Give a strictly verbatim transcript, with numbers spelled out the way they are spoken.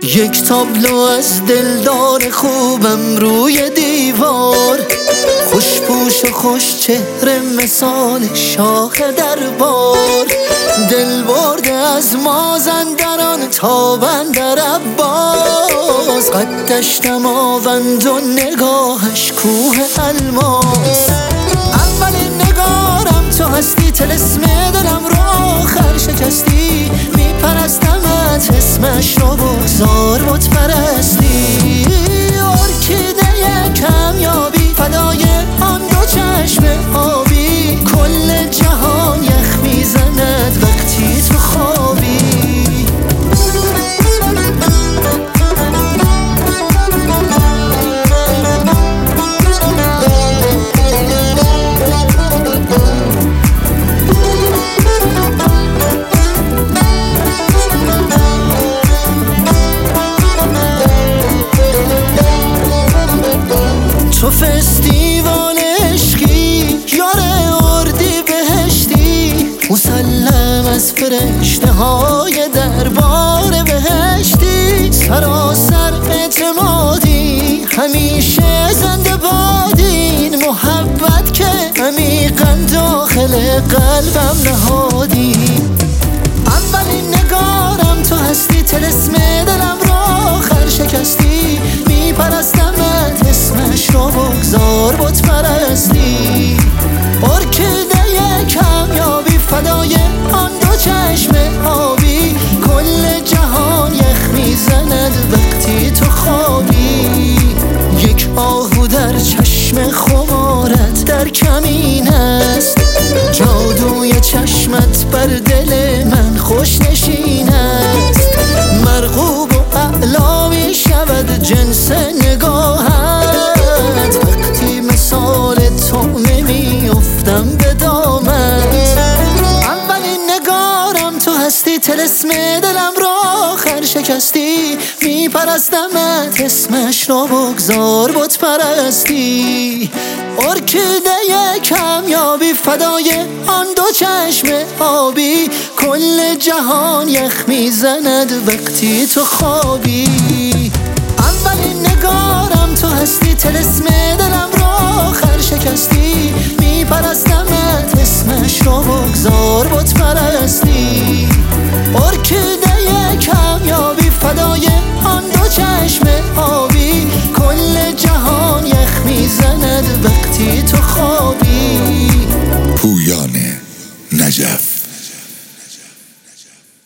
یک تابلو از دلدار خوبم روی دیوار، خوشپوش و خوش چهره مثال شاخ دربار، دل برده از مازندران تا بندر عباس، قدش دماوند و نگاهش کوه الماس. اولین نگارم تو هستی، طلسم دلم رو آخر شکستی، میپرستمت اسمش رو بگذار بت پرستی. ارکیده کمیابی فدای آن دو چشم آبی، کل جهان یخ میزند وقتی تو خوابی. تو فستیوال عشقی یار اردی بهشتی، مسلم از فرشته های دربار بهشتی، سراسر اعتمادی همیشه زنده بادین، محبت که عمیقا داخل قلبم نهادی. اولین نگارم تو هستی، طلسم دلم رو آخر شکستی، میپرستمت اسمش رو بگذار بت پرستی. ارکیده کمیابی فدای آن دو چشم آبی، کل جهان یخ میزند وقتی تو خوابی. یک آهو در چشم خمارت در کمین است، جادوی چشمت بر دل من خوش نشین است، مرغوب و اعلا می شود جنس نگاهت، وقتی مثال تو نمی افتم به دامت. اولین نگارم تو هستی، طلسم دلم را آخر شکستی، میپرستمت اسمش را بگذار بت پرستی. ارکیده کمیابی فدای آن دو چشم آبی، کل جهان یخ میزند وقتی تو خوابی. اولین نگارم تو هستی، طلسم دلم را آخر شکستی، میپرستمت اسمش را بگذار بت پرستی.